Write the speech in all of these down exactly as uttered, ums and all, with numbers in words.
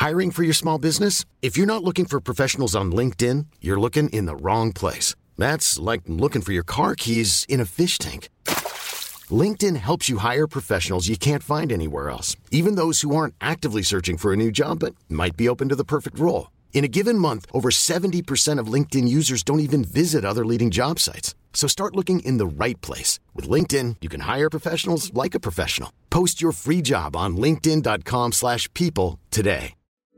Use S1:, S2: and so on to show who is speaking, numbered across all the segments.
S1: Hiring for your small business? If you're not looking for professionals on LinkedIn, you're looking in the wrong place. That's like looking for your car keys in a fish tank. LinkedIn helps you hire professionals you can't find anywhere else, even those who aren't actively searching for a new job but might be open to the perfect role. In a given month, over seventy percent of LinkedIn users don't even visit other leading job sites. So start looking in the right place. With LinkedIn, you can hire professionals like a professional. Post your free job on linkedin dot com slash people today.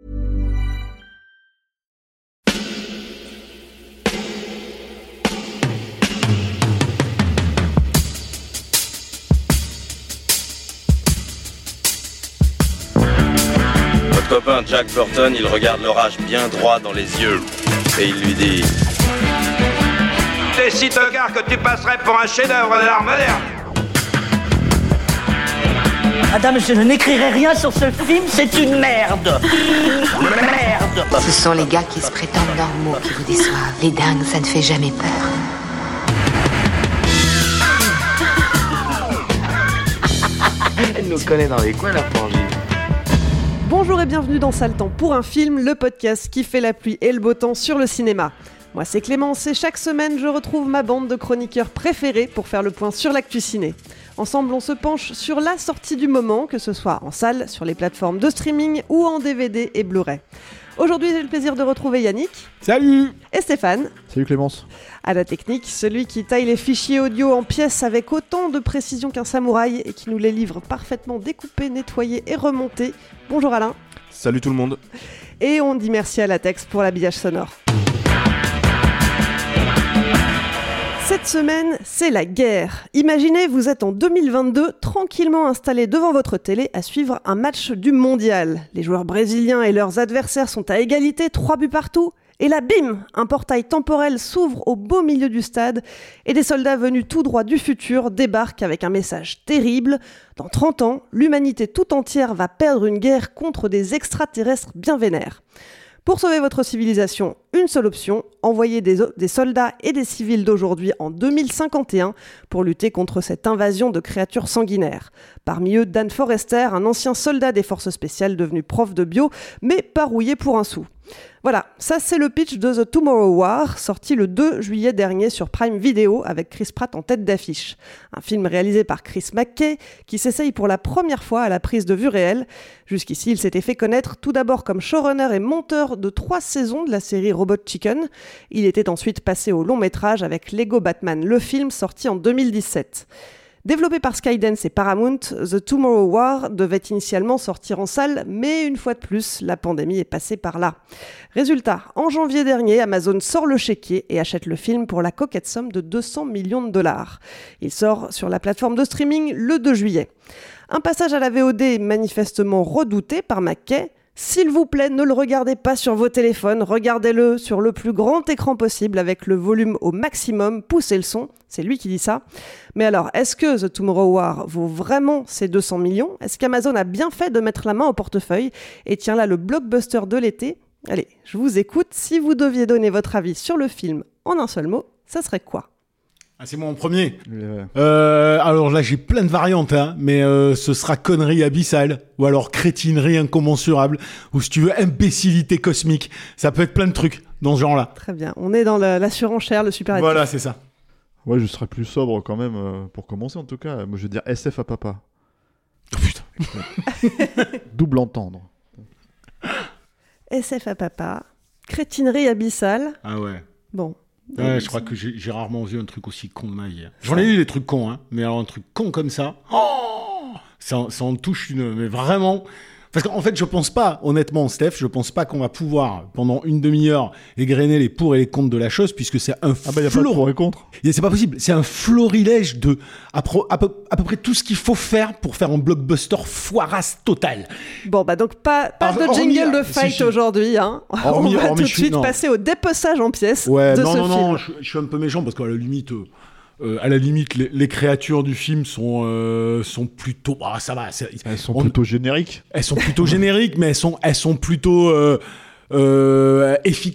S2: Votre copain Jack Burton, il regarde l'orage bien droit dans les yeux et il lui dit:
S3: T'es si tocard que tu passerais pour un chef-d'œuvre de l'art moderne.
S4: Madame, je n'écrirai rien sur ce film, c'est une merde. Merde.
S5: Ce sont les gars qui se prétendent normaux qui vous déçoivent. Les dingues, ça ne fait jamais peur.
S6: Elle nous connaît dans les coins, la frangine.
S7: Bonjour et bienvenue dans Sale Temps pour un film, le podcast qui fait la pluie et le beau temps sur le cinéma. Moi c'est Clémence et chaque semaine je retrouve ma bande de chroniqueurs préférés pour faire le point sur l'actu ciné. Ensemble on se penche sur la sortie du moment, que ce soit en salle, sur les plateformes de streaming ou en D V D et Blu-ray. Aujourd'hui j'ai le plaisir de retrouver Yannick.
S8: Salut.
S7: Et Stéphane.
S8: Salut Clémence.
S7: À la technique, celui qui taille les fichiers audio en pièces avec autant de précision qu'un samouraï et qui nous les livre parfaitement découpés, nettoyés et remontés. Bonjour Alain.
S8: Salut tout le monde.
S7: Et on dit merci à Latex pour l'habillage sonore. Cette semaine, c'est la guerre. Imaginez, vous êtes en deux mille vingt-deux, tranquillement installé devant votre télé à suivre un match du mondial. Les joueurs brésiliens et leurs adversaires sont à égalité, trois buts partout. Et là, bim, un portail temporel s'ouvre au beau milieu du stade et des soldats venus tout droit du futur débarquent avec un message terrible. Dans trente ans, l'humanité tout entière va perdre une guerre contre des extraterrestres bien vénères. Pour sauver votre civilisation, une seule option, envoyer des, des soldats et des civils d'aujourd'hui en deux mille cinquante et un pour lutter contre cette invasion de créatures sanguinaires. Parmi eux, Dan Forrester, un ancien soldat des forces spéciales devenu prof de bio, mais pas rouillé pour un sou. Voilà, ça c'est le pitch de The Tomorrow War, sorti le deux juillet dernier sur Prime Video avec Chris Pratt en tête d'affiche. Un film réalisé par Chris McKay qui s'essaye pour la première fois à la prise de vue réelle. Jusqu'ici, il s'était fait connaître tout d'abord comme showrunner et monteur de trois saisons de la série Robot Chicken. Il était ensuite passé au long métrage avec Lego Batman, le film sorti en deux mille dix-sept. Développé par Skydance et Paramount, The Tomorrow War devait initialement sortir en salle, mais une fois de plus, la pandémie est passée par là. Résultat, en janvier dernier, Amazon sort le chéquier et achète le film pour la coquette somme de deux cents millions de dollars. Il sort sur la plateforme de streaming le deux juillet. Un passage à la V O D manifestement redouté par McKay. S'il vous plaît, ne le regardez pas sur vos téléphones, regardez-le sur le plus grand écran possible avec le volume au maximum, poussez le son, c'est lui qui dit ça. Mais alors, est-ce que The Tomorrow War vaut vraiment ces deux cents millions ? Est-ce qu'Amazon a bien fait de mettre la main au portefeuille ? Et tiens là, le blockbuster de l'été. Allez, je vous écoute, si vous deviez donner votre avis sur le film en un seul mot, ça serait quoi ?
S8: Ah, c'est moi en premier. Ouais. Euh, alors là, j'ai plein de variantes, hein, mais euh, ce sera connerie abyssale, ou alors crétinerie incommensurable, ou si tu veux, imbécilité cosmique. Ça peut être plein de trucs dans ce genre-là.
S7: Très bien. On est dans la, la surenchère, le superlatif.
S8: Voilà, c'est ça.
S9: Ouais, je serais plus sobre quand même, euh, pour commencer en tout cas. Moi, je veux dire S F à papa.
S8: Oh putain.
S9: Double entendre.
S7: S F à papa. Crétinerie abyssale.
S8: Ah ouais.
S7: Bon.
S8: Ouais, je crois que j'ai, j'ai rarement vu un truc aussi con de ma vie. J'en ai eu des trucs cons, hein, mais alors un truc con comme ça, oh, ça, ça en touche une, mais vraiment. Parce qu'en fait, je pense pas, honnêtement, Steph, je pense pas qu'on va pouvoir, pendant une demi-heure, égrener les pour et les contre de la chose, puisque c'est un
S9: ah bah, y a flor... pas de pour et contre.
S8: C'est pas possible. C'est un florilège de, à, pro, à, peu, à peu près tout ce qu'il faut faire pour faire un blockbuster foirasse total.
S7: Bon, bah donc, pas, pas
S8: Alors,
S7: de jingle
S8: hormis,
S7: de fight
S8: si, si.
S7: aujourd'hui, hein.
S8: Hormis,
S7: On va
S8: hormis,
S7: tout de suite
S8: non.
S7: passer au dépeçage en pièces
S8: ouais,
S7: de
S8: non,
S7: ce
S8: non,
S7: film.
S8: Non, non, je, je suis un peu méchant, parce qu'à la limite... Euh, Euh, à la limite, les, les créatures du film sont euh, sont plutôt, ah ça va, c'est,
S9: elles sont
S8: on,
S9: plutôt génériques.
S8: Elles sont plutôt génériques, mais elles sont elles sont plutôt euh, euh, efficaces.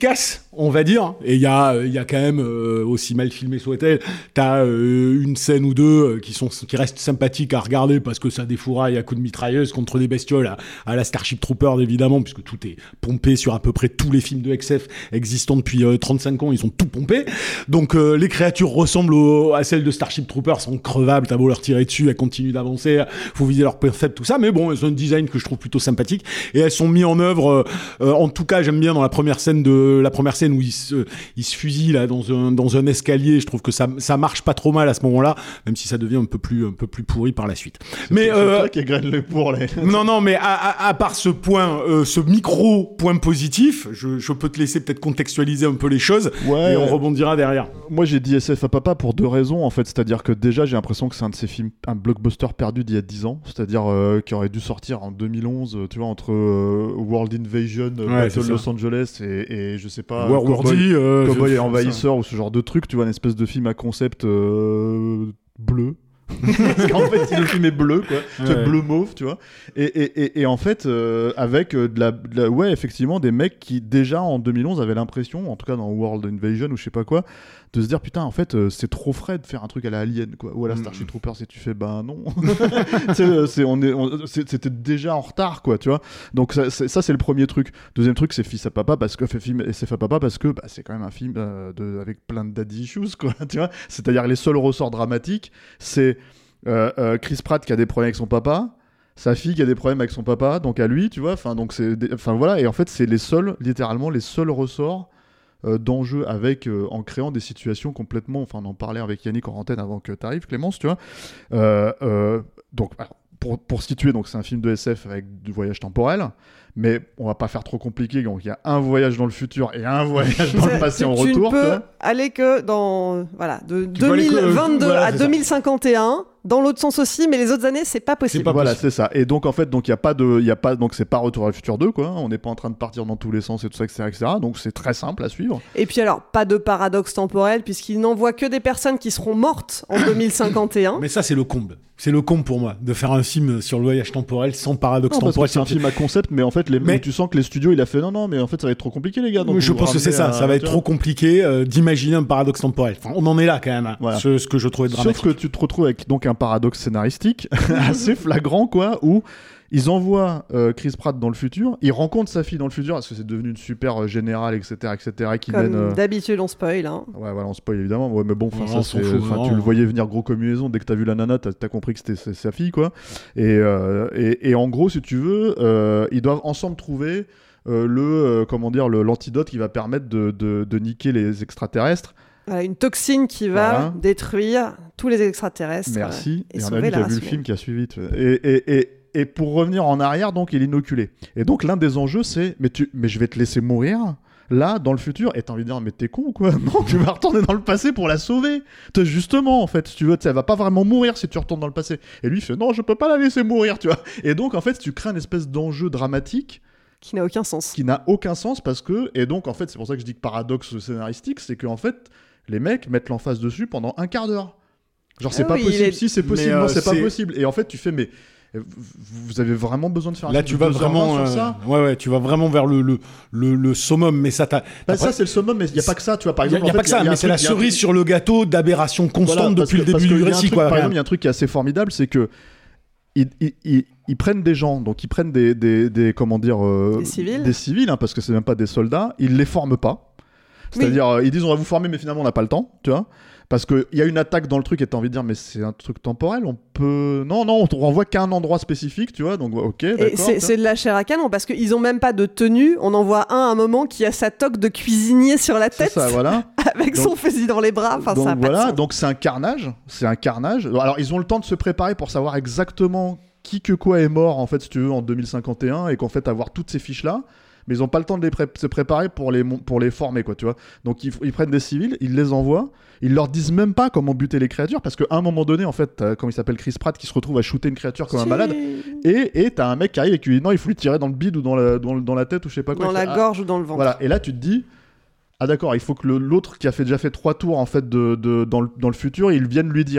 S8: on va dire. Et il y a, il y a quand même, euh, aussi mal filmé soit-elle, t'as euh, une scène ou deux qui, sont, qui restent sympathiques à regarder parce que ça défouraille à coups de mitrailleuse contre des bestioles à, à la Starship Troopers, évidemment, puisque tout est pompé sur à peu près tous les films de X F existants depuis euh, trente-cinq ans, ils ont tout pompé. Donc euh, les créatures ressemblent au, à celles de Starship Troopers, sont crevables, t'as beau leur tirer dessus, elles continuent d'avancer, faut viser leur point faible, tout ça, mais bon, elles ont un design que je trouve plutôt sympathique, et elles sont mises en œuvre, euh, euh, en tout cas, j'aime bien dans la première scène de la première scène où ils se, ils se fusillent là dans un dans un escalier. Je trouve que ça ça marche pas trop mal à ce moment-là, même si ça devient un peu plus un peu plus pourri par la suite.
S9: C'est
S8: mais
S9: c'est
S8: euh,
S9: toi qui égrène les pour les.
S8: non non, mais à, à, à part ce point, euh, ce micro point positif, je, je peux te laisser peut-être contextualiser un peu les choses,
S9: Ouais.
S8: et on rebondira derrière.
S9: Moi, j'ai dit S F à papa pour deux raisons, en fait. C'est-à-dire que déjà, j'ai l'impression que c'est un de ces films, un blockbuster perdu d'il y a dix ans. C'est-à-dire euh, qui aurait dû sortir en deux mille onze, euh, tu vois, entre euh, World Invasion, euh,
S8: Ouais,
S9: Battle
S8: c'est
S9: Los
S8: ça.
S9: Angeles et, et je sais pas,
S8: War
S9: Cowboy,
S8: Worthy, euh,
S9: Cowboy
S8: je-
S9: et Envahisseur ou ce genre de truc, tu vois, une espèce de film à concept euh, bleu. Parce qu'en fait, le film est bleu, quoi. Tu vois,
S8: Ouais.
S9: bleu mauve, tu vois. Et, et, et, et en fait, euh, avec euh, de, la, de la- ouais, effectivement, des mecs qui déjà en deux mille onze avaient l'impression, en tout cas dans World Invasion ou je sais pas quoi, de se dire putain, en fait, euh, c'est trop frais de faire un truc à la Alien, quoi, ou à la Starship Troopers. Et tu fais bah non. Tu sais, euh, c'est, on est, on- c'est- c'était déjà en retard, quoi, tu vois. Donc ça, c'est, ça, c'est le premier truc. Deuxième truc, c'est Fils à Papa parce que fait film S F à Papa parce que bah, c'est quand même un film euh, de, avec plein de daddy issues, quoi, tu vois. C'est-à-dire les seuls ressorts dramatiques, c'est Euh, euh, Chris Pratt qui a des problèmes avec son papa, sa fille qui a des problèmes avec son papa, donc à lui, tu vois, enfin donc c'est, des- enfin voilà, et en fait c'est les seuls, littéralement les seuls ressorts euh, d'enjeu avec, euh, en créant des situations complètement, enfin on en parlait avec Yannick en antenne avant que t'arrives, Clémence, tu vois, euh, euh, donc alors, pour, pour situer, donc c'est un film de S F avec du voyage temporel. Mais on va pas faire trop compliqué, donc il y a un voyage dans le futur et un voyage dans le passé
S7: tu,
S9: en
S7: tu
S9: retour.
S7: ne peux
S9: tu vois.
S7: aller que dans voilà de
S8: Tu peux aller que-
S7: deux mille vingt-deux
S8: voilà,
S7: à
S8: c'est ça.
S7: deux mille cinquante et un, dans l'autre sens aussi, mais les autres années c'est pas possible.
S8: C'est pas
S9: Voilà,
S8: possible.
S9: c'est ça. Et donc en fait, donc il y a pas de, il y a pas, donc c'est pas Retour à le futur deux, quoi. On n'est pas en train de partir dans tous les sens et tout ça, et cetera, et cetera. Donc c'est très simple à suivre.
S7: Et puis alors pas de paradoxe temporel puisqu'il n'envoie que des personnes qui seront mortes en deux mille cinquante et un.
S8: Mais ça, c'est le comble. C'est le comble pour moi, de faire un film sur le voyage temporel sans paradoxe
S9: Non, parce que
S8: temporel.
S9: c'est un film à concept, mais en fait, les,
S8: Mais-
S9: où tu sens que les studios, il a fait non, non, mais en fait, ça va être trop compliqué, les gars. Donc
S8: je
S9: vous
S8: pense que c'est
S9: ramenez
S8: ça,
S9: à-
S8: ça va être
S9: tu vois.
S8: trop compliqué euh, d'imaginer un paradoxe temporel. Enfin, on en est là quand même, hein,
S9: Voilà.
S8: ce, ce que je trouvais dramatique.
S9: Sauf que tu te retrouves avec donc un paradoxe scénaristique assez flagrant, quoi, où ils envoient euh, Chris Pratt dans le futur, il rencontre sa fille dans le futur, parce que c'est devenu une super euh, générale, et cetera, et cetera, qui
S7: Comme
S9: mène. euh,
S7: d'habitude on spoil. Hein.
S9: Ouais, voilà, on spoil évidemment, ouais, mais bon, enfin,
S8: Ouais,
S9: ça,
S8: on s'en
S9: c'est,
S8: fout,
S9: enfin,
S8: non.
S9: tu le voyais venir gros comme une maison, dès que t'as vu la nana, t'as, t'as compris que c'était c'est sa fille, quoi. Et, euh, et, et en gros, si tu veux, euh, ils doivent ensemble trouver euh, le, euh, comment dire, le, l'antidote qui va permettre de, de, de niquer les extraterrestres.
S7: Voilà, une toxine qui va
S9: Voilà.
S7: détruire tous les extraterrestres.
S9: Merci.
S7: euh, et
S9: Et on a
S7: sauver
S9: vu,
S7: la
S9: t'as
S7: race
S9: vu le film
S7: humaine.
S9: qui a suivi. tu vois. Et, et, et, et pour revenir en arrière, donc, il est inoculé. Et donc, l'un des enjeux, c'est, mais, tu, mais je vais te laisser mourir là, dans le futur, et t'as envie de dire, mais t'es con ou quoi? Non, tu vas retourner dans le passé pour la sauver. Toi, justement, en fait, si tu veux, tu sais, elle va pas vraiment mourir si tu retournes dans le passé. Et lui, il fait, non, je peux pas la laisser mourir, tu vois. Et donc, en fait, tu crées une espèce d'enjeu dramatique
S7: Qui n'a aucun sens.
S9: qui n'a aucun sens parce que, et donc, en fait, c'est pour ça que je dis que paradoxe scénaristique, c'est qu'en fait, les mecs mettent l'emphase dessus pendant un quart d'heure. Genre, c'est
S7: Ah
S9: pas
S7: oui,
S9: possible,
S7: il est-
S9: si c'est possible,
S8: Mais, euh,
S9: non, c'est pas
S8: c'est-
S9: possible. Et en fait, tu fais, mais vous vous avez vraiment besoin de faire un
S8: Là,
S9: film
S8: tu
S9: de
S8: vas
S9: deux heures vingt
S8: vraiment,
S9: sur
S8: euh,
S9: ça?
S8: ouais, ouais, tu vas vraiment vers le le le, le summum. Mais ça, t'as.
S9: Bah, ça, c'est le summum, mais il n'y a pas que ça, tu vois. Par
S8: Il y a,
S9: exemple,
S8: y a
S9: en
S8: pas
S9: fait,
S8: que ça,
S9: y a un
S8: mais c'est
S9: truc-
S8: la
S9: y a un
S8: cerise
S9: truc-
S8: sur le gâteau d'aberration constante
S9: Voilà, parce
S8: depuis
S9: que-
S8: le début
S9: parce que
S8: du
S9: y a un
S8: récit,
S9: truc-
S8: quoi.
S9: Par
S8: rien.
S9: exemple, il y a un truc qui est assez formidable, c'est que ils, ils, ils, ils prennent des gens, donc ils prennent des, des, des comment dire, euh,
S7: Des civils.
S9: des civils, hein, parce que c'est même pas des soldats, ils les forment pas. C'est-à-dire, euh, ils disent on va vous former, mais finalement on n'a pas le temps, tu vois. Parce qu'il y a une attaque dans le truc et t'as envie de dire, mais c'est un truc temporel, on peut. Non, non, on te renvoie qu'à un endroit spécifique, tu vois, donc ok, d'accord.
S7: Et c'est,
S9: tu vois.
S7: c'est de la chair à canon parce qu'ils ont même pas de tenue. On en voit un à un moment qui a sa toque de cuisinier sur la
S9: C'est
S7: tête
S9: ça, voilà.
S7: avec
S9: Donc-
S7: son fusil dans les bras. Enfin,
S9: donc
S7: ça a pas de
S9: voilà,
S7: sens.
S9: donc c'est un carnage, c'est un carnage. Alors ils ont le temps de se préparer pour savoir exactement qui que quoi est mort en fait, si tu veux, en deux mille cinquante et un, et qu'en fait avoir toutes ces fiches là. Mais ils ont pas le temps de les pré- se préparer pour les, mon- pour les former, quoi, tu vois. Donc ils, ils prennent des civils, ils les envoient, ils leur disent même pas comment buter les créatures, parce qu'à un moment donné, en fait, t'as, comme il s'appelle Chris Pratt, qui se retrouve à shooter une créature comme un malade, et et t'as un mec qui arrive et qui lui dit non, il faut lui tirer dans le bide ou dans la, dans, le- dans la tête ou je sais pas quoi.
S7: Dans
S9: Il
S7: la
S9: fait, ah,
S7: gorge ou dans le ventre.
S9: voilà, et là tu te dis, ah d'accord, il faut que le- l'autre qui a fait, déjà fait trois tours en fait de, de- dans, le, dans le futur, il vienne lui dire.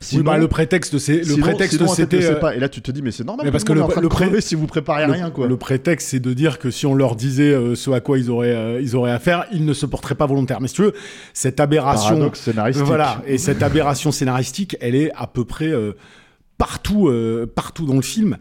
S8: Sinon, oui, bah, le prétexte, c'est le
S9: sinon,
S8: prétexte,
S9: sinon,
S8: c'était.
S9: Euh... Pas. Et là, tu te dis, mais c'est normal.
S8: Mais parce que le,
S9: le,
S8: le
S9: pré... si vous préparez
S8: le,
S9: rien, quoi.
S8: Le prétexte, c'est de dire que si on leur disait euh, ce à quoi ils auraient, euh, ils auraient affaire, ils ne se porteraient pas volontaires. Mais si tu veux, cette aberration,
S9: paradoxe scénaristique.
S8: Voilà, et cette aberration scénaristique, elle est à peu près euh, partout, euh, partout dans le film.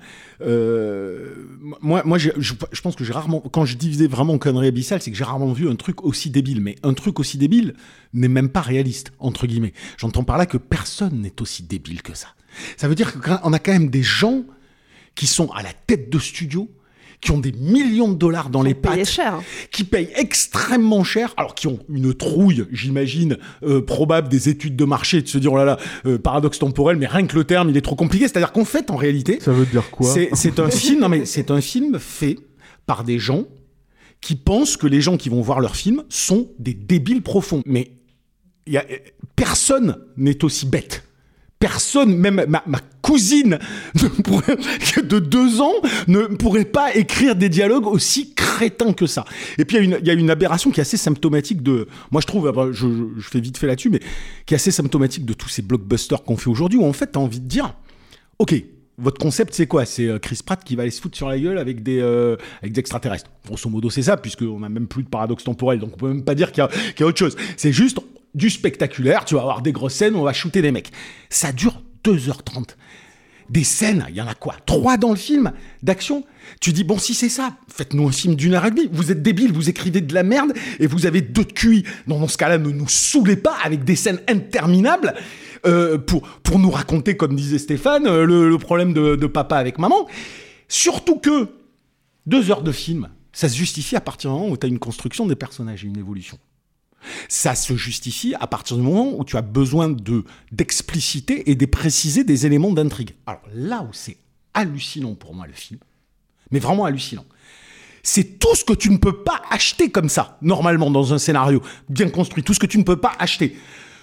S8: Euh, moi, moi, je, je, je pense que j'ai rarement, quand je disais vraiment connerie abyssale, c'est que j'ai rarement vu un truc aussi débile. Mais un truc aussi débile n'est même pas réaliste, entre guillemets. J'entends par là que personne n'est aussi débile que ça. Ça veut dire qu'on a quand même des gens qui sont à la tête de studio, qui ont des millions de dollars dans les pattes,
S7: cher.
S8: qui payent extrêmement cher, alors qui ont une trouille, j'imagine, euh, probable des études de marché, de se dire, oh là là, euh, paradoxe temporel, mais rien que le terme, il est trop compliqué. C'est-à-dire qu'en fait, en réalité...
S9: Ça veut dire quoi ?
S8: c'est, c'est un film, non mais c'est un film fait par des gens qui pensent que les gens qui vont voir leur film sont des débiles profonds. Mais y a, personne n'est aussi bête. Personne, même ma, ma cousine ne pourrait, de deux ans ne pourrait pas écrire des dialogues aussi crétins que ça. Et puis il y, y a une aberration qui est assez symptomatique de... Moi je trouve, je, je, je fais vite fait là-dessus, mais qui est assez symptomatique de tous ces blockbusters qu'on fait aujourd'hui, où en fait t'as envie de dire, ok, votre concept c'est quoi ? C'est Chris Pratt qui va aller se foutre sur la gueule avec des, euh, avec des extraterrestres. Grosso modo c'est ça, puisqu'on n'a même plus de paradoxe temporel, donc on peut même pas dire qu'il y a, qu'il y a autre chose. C'est juste... du spectaculaire, tu vas avoir des grosses scènes, on va shooter des mecs. Ça dure deux heures trente. Des scènes, il y en a quoi ? Trois dans le film d'action ? Tu dis, bon, si c'est ça, faites-nous un film d'une heure et demie. Vous êtes débiles, vous écrivez de la merde et vous avez deux de Q I. Non, dans ce cas-là, ne nous saoulez pas avec des scènes interminables euh, pour, pour nous raconter, comme disait Stéphane, euh, le, le problème de, de papa avec maman. Surtout que deux heures de film, ça se justifie à partir du moment où tu as une construction des personnages et une évolution. Ça se justifie à partir du moment où tu as besoin de, d'expliciter et de préciser des éléments d'intrigue. Alors là où c'est hallucinant pour moi le film, mais vraiment hallucinant, c'est tout ce que tu ne peux pas acheter comme ça, normalement dans un scénario bien construit, tout ce que tu ne peux pas acheter.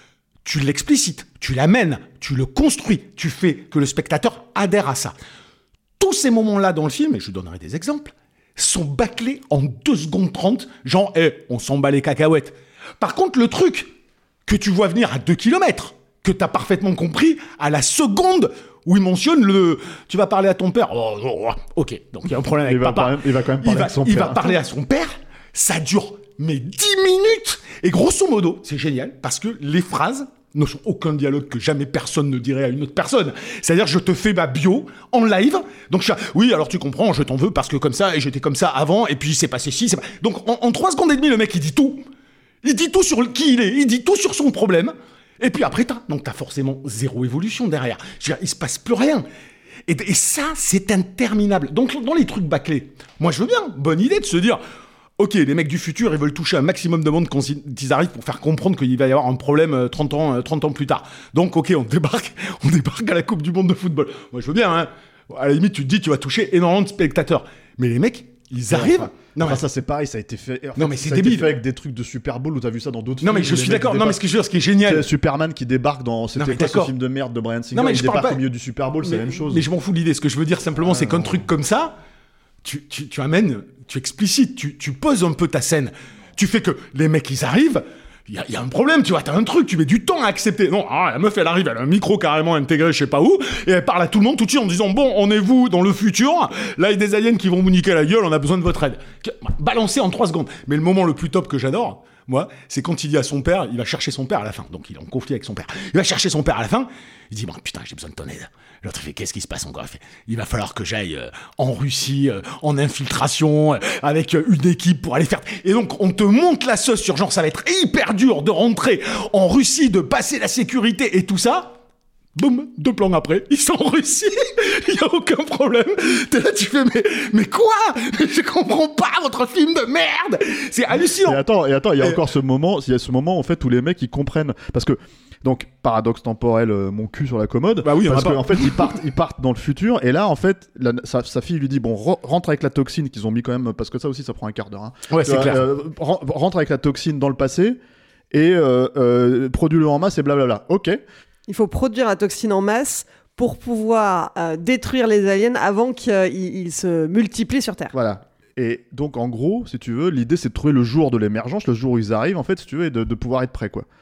S8: Tu l'explicites, tu l'amènes, tu le construis, tu fais que le spectateur adhère à ça. Tous ces moments-là dans le film, et je donnerai des exemples, sont bâclés en deux secondes trente, genre hey, « on s'en bat les cacahuètes ». Par contre, le truc que tu vois venir à deux kilomètres, que tu as parfaitement compris à la seconde où il mentionne le... Tu vas parler à ton père. Oh, oh, oh. Ok, donc il y a un problème avec
S9: il va
S8: papa.
S9: Même, il va quand même parler
S8: il va,
S9: à son
S8: il
S9: père.
S8: va parler à son père. Ça dure, mais dix minutes. Et grosso modo, c'est génial parce que les phrases ne sont aucun dialogue que jamais personne ne dirait à une autre personne. C'est-à-dire, je te fais ma bio en live. Donc, je suis, oui, alors tu comprends, je t'en veux parce que comme ça, et j'étais comme ça avant, et puis c'est passé ci, c'est pas... Donc, en, en trois secondes et demie, le mec, il dit tout. Il dit tout sur qui il est, il dit tout sur son problème, et puis après, t'as, donc t'as forcément zéro évolution derrière. Je veux dire, il se passe plus rien. Et, et ça, c'est interminable. Donc, dans les trucs bâclés, moi, je veux bien, bonne idée de se dire, ok, les mecs du futur, ils veulent toucher un maximum de monde quand ils arrivent pour faire comprendre qu'il va y avoir un problème trente ans, trente ans plus tard. Donc, ok, on débarque, on débarque à la Coupe du Monde de football. Moi, je veux bien, hein. À la limite, tu te dis, tu vas toucher énormément de spectateurs. Mais les mecs, ils arrivent...
S9: Enfin,
S8: non,
S9: enfin,
S8: mais...
S9: ça c'est pareil, ça a été fait. En fait,
S8: non mais c'est
S9: ça
S8: débile.
S9: A été fait avec des trucs de Super Bowl où t'as vu ça dans d'autres
S8: non,
S9: films.
S8: Non mais je suis d'accord. Non mais ce que je veux dire, ce qui est génial,
S9: c'est Superman qui débarque dans. C'était quoi ce film de merde de Bryan Singer?
S8: Non mais
S9: il
S8: je
S9: débarque
S8: parle pas...
S9: au milieu du Super Bowl, mais, c'est la même chose.
S8: Mais je m'en fous de l'idée. Ce que je veux dire simplement, ah, c'est qu'un
S9: non.
S8: truc comme ça, tu, tu, tu amènes, tu explicites, tu, tu poses un peu ta scène. Tu fais que les mecs ils arrivent. Il y, y a un problème, tu vois, t'as un truc, tu mets du temps à accepter. Non, ah, la meuf, elle arrive, elle a un micro carrément intégré, je sais pas où, et elle parle à tout le monde tout de suite en disant, bon, on est vous dans le futur, là, il y a des aliens qui vont vous niquer la gueule, on a besoin de votre aide. Balancé en trois secondes. Mais le moment le plus top que j'adore, moi, c'est quand il dit à son père, il va chercher son père à la fin, donc il est en conflit avec son père. Il va chercher son père à la fin, il dit, bon, putain, j'ai besoin de ton aide. L'autre fait, qu'est-ce qui se passe encore? Il fait, il va falloir que j'aille euh, en Russie, euh, en infiltration, euh, avec euh, une équipe pour aller faire... Et donc, on te monte la sauce sur genre, ça va être hyper dur de rentrer en Russie, de passer la sécurité et tout ça. Boum, deux plans après, ils sont en Russie, il n'y a aucun problème. T'es là, tu fais, mais, mais quoi? Je comprends pas votre film de merde. C'est hallucinant.
S9: Et attends, et attends, il y a et... encore ce moment, il y a ce moment, en fait, où les mecs, ils comprennent, parce que, donc, paradoxe temporel, euh, mon cul sur la commode,
S8: bah oui,
S9: parce qu'en
S8: en
S9: fait, ils partent, ils partent dans le futur, et là, en fait, la, sa, sa fille lui dit, bon, re- rentre avec la toxine qu'ils ont mis quand même, parce que ça aussi, ça prend un quart d'heure. Hein.
S8: Ouais, c'est
S9: euh,
S8: clair.
S9: Euh, rentre avec la toxine dans le passé, et euh, euh, produis-le en masse, et blablabla. Ok.
S7: Il faut produire la toxine en masse pour pouvoir euh, détruire les aliens avant qu'ils ils se multiplient sur Terre.
S9: Voilà. Et donc, en gros, si tu veux, l'idée, c'est de trouver le jour de l'émergence, le jour où ils arrivent, en fait, si tu veux, et de, de pouvoir être prêt, quoi.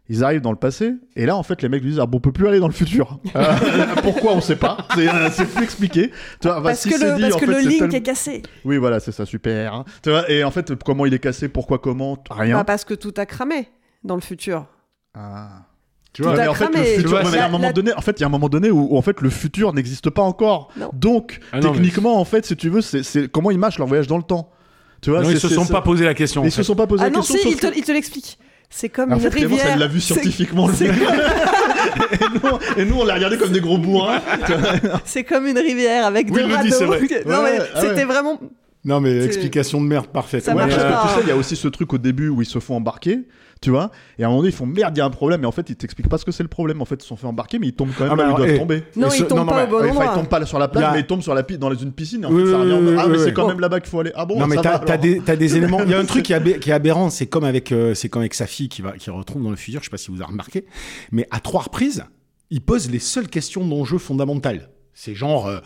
S9: Ils arrivent dans le passé, et là, en fait, les mecs lui disent « Ah bon, on peut plus aller dans le futur. Euh, » Pourquoi, on sait pas. C'est, euh, c'est plus expliqué. Tu vois,
S7: parce
S9: si
S7: que le,
S9: dit,
S7: parce
S9: en
S7: que
S9: fait,
S7: le
S9: c'est
S7: link
S9: tellement...
S7: est cassé.
S9: Oui, voilà, c'est ça, super. Hein. Tu vois, et en fait, comment il est cassé, pourquoi, comment, rien.
S7: Bah, parce que tout a cramé dans le futur.
S9: Ah...
S8: Tu vois,
S7: tout
S9: mais
S7: a
S9: en fait,
S7: cramé.
S9: le futur,
S8: vois,
S9: mais
S8: la-
S9: à un moment
S7: la-
S9: donné, en fait, il y a un moment donné où, où en fait le futur n'existe pas encore.
S7: Non.
S9: Donc,
S8: Ah non,
S9: techniquement, en fait, si tu veux, c'est, c'est comment ils mâchent leur voyage dans le temps. Tu vois,
S8: Non,
S9: c'est,
S8: ils se
S9: c'est,
S8: sont
S9: c'est...
S8: pas posé la question.
S9: Ils
S8: en
S9: se
S8: fait.
S9: sont pas posé
S7: Ah
S9: la
S7: non,
S9: question.
S7: si,
S9: sauf
S7: il te,
S9: que-
S7: il te l'explique. C'est comme
S9: En
S7: une
S9: fait, Clémence,
S7: rivière.
S9: elle l'a vu
S7: c'est-
S9: scientifiquement. Le film. et, nous, et nous, on l'a regardé comme des gros bourrins.
S7: C'est comme une rivière avec
S8: Oui,
S7: deux
S8: il le dit,
S7: radeaux.
S8: c'est vrai.
S7: Non,
S9: Ouais,
S7: mais
S9: ah
S7: c'était
S9: ouais.
S7: vraiment.
S8: Non, mais
S7: C'est-
S8: explication de merde parfaite.
S7: Ça
S9: Ouais,
S7: marche
S9: parce que
S7: pas,
S9: tu
S7: hein.
S9: sais, il y a aussi ce truc au début où ils se font embarquer, tu vois, et à un moment donné, ils font merde, il y a un problème, et en fait, ils t'expliquent pas ce que c'est le problème. En fait, ils se sont fait embarquer, mais ils tombent quand même
S8: Ah,
S9: là où
S8: mais
S9: ils doivent
S8: alors, eh,
S9: tomber.
S7: Non,
S8: Et
S7: ils
S8: ce-
S7: tombent
S8: non,
S7: pas
S8: non,
S7: au bon
S9: Ouais, enfin,
S7: endroit.
S9: ils tombent pas sur la plage,
S8: Il y a-
S9: mais ils tombent sur la pi- dans une piscine. Et en
S8: Oui,
S9: fait, ça
S8: oui,
S9: revient en mode,
S8: oui,
S9: ah, mais
S8: oui,
S9: c'est
S8: oui.
S9: quand
S7: Bon.
S9: même là-bas qu'il faut aller. Ah bon,
S8: Non, mais
S9: ça
S8: t'as,
S9: va,
S8: t'as
S9: alors.
S8: des, t'as des éléments. Il y a un truc qui est, abé- qui est aberrant, c'est comme avec, euh, c'est comme avec sa fille qui va, qui retrouve dans le futur. Je sais pas si vous avez remarqué, mais à trois reprises, il pose les seules questions d'enjeu fondamentales. C'est genre, euh,